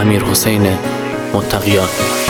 امیرحسین متقیان.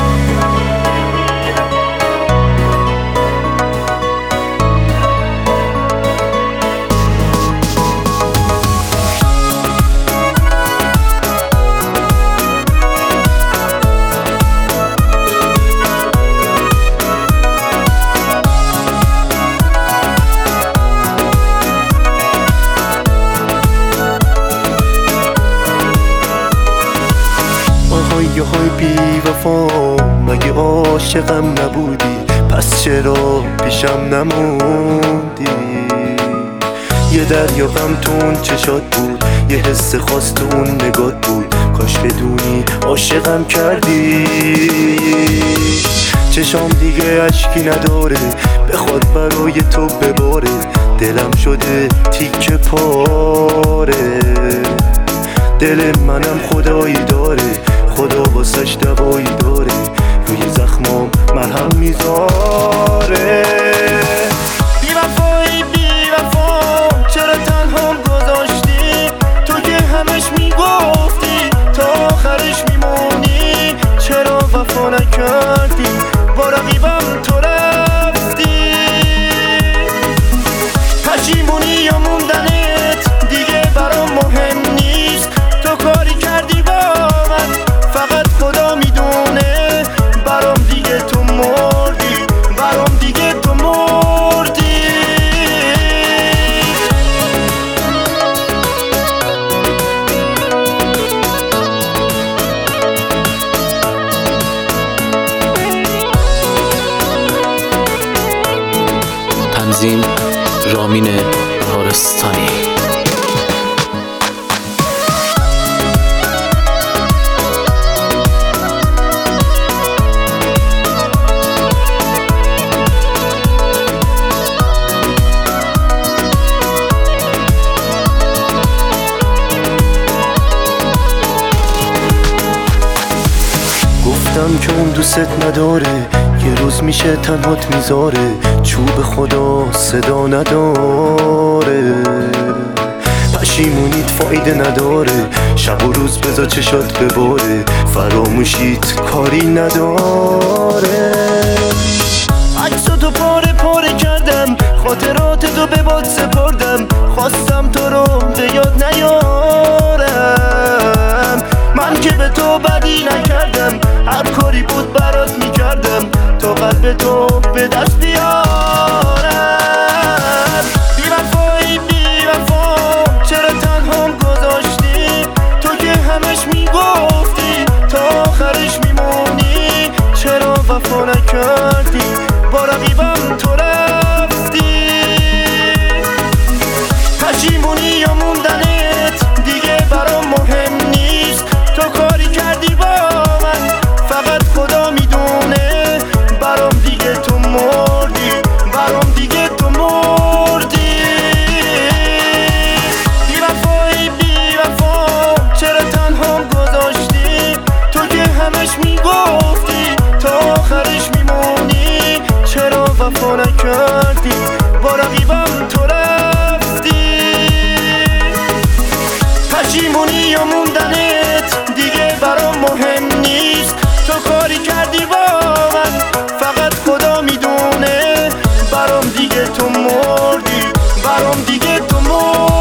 های بی وفا، مگه عاشقم نبودی؟ پس چرا پیشم نموندی؟ یه دریا غم تو اون چشات بود، یه حس خاص تو اون نگات بود. کاش بدونی عاشقم کردی. چشام دیگه اشکی نداره، بخواد برای تو بباره. دلم شده تیکه پاره، دل منم خدایی داره، خدا واسش دوایی داره، روی زخمام مرهم میذاره. بی وفایی بی وفا، چرا تنهام گذاشتی؟ تو که همش میگفتی تا آخرش میمونی. چرا وفا نکردی؟ با رقیبم تو رفتی. پشیمونی یا موندنت دیگه برام مهم نیست. تو کاری کردی با من فقط خدا میدونه. برام دیگه تو مردی، برام دیگه تو مردی. تنظیم رامین بهارستانی. گفتم که اون دوست نداره، یه روز میشه تنهات میذاره. چوب خدا صدا نداره، پشیمونیت فایده نداره. شب و روز بذار چشات بباره، فراموشیت کاری نداره. عکساتو پاره پاره کردم، خاطراتتو به باد سپردم. خواستم تو رو به یاد نیارم، من که به تو بدی نکردم. هر کاری بود برات میکردم تا قلب تو به دست بیارم. بی وفایی بی وفا، چرا تنهام گذاشتی؟ تو که همش میگفتی تا آخرش میمونی. چرا وفا نکردی؟ با رقیبم تو رفتی. پشیمونی یا موندنت دیگه برام مهم نیست. تو کاری کردی با من فقط خدا میدونه. برام دیگه تو مردی، برام دیگه تو مردی. بی وفایی بی وفا، چرا تنهام گذاشتی؟ تو که همش میگفتی تا آخرش میمونی. چرا وفا نکردی؟ با رقیبم تو رفتی. پشیمونی یا موندنت دیگه برام مهم نیست. تو کاری کردی با من فقط خدا میدونه. برام دیگه تو مردی، برام دیگه تو مردی.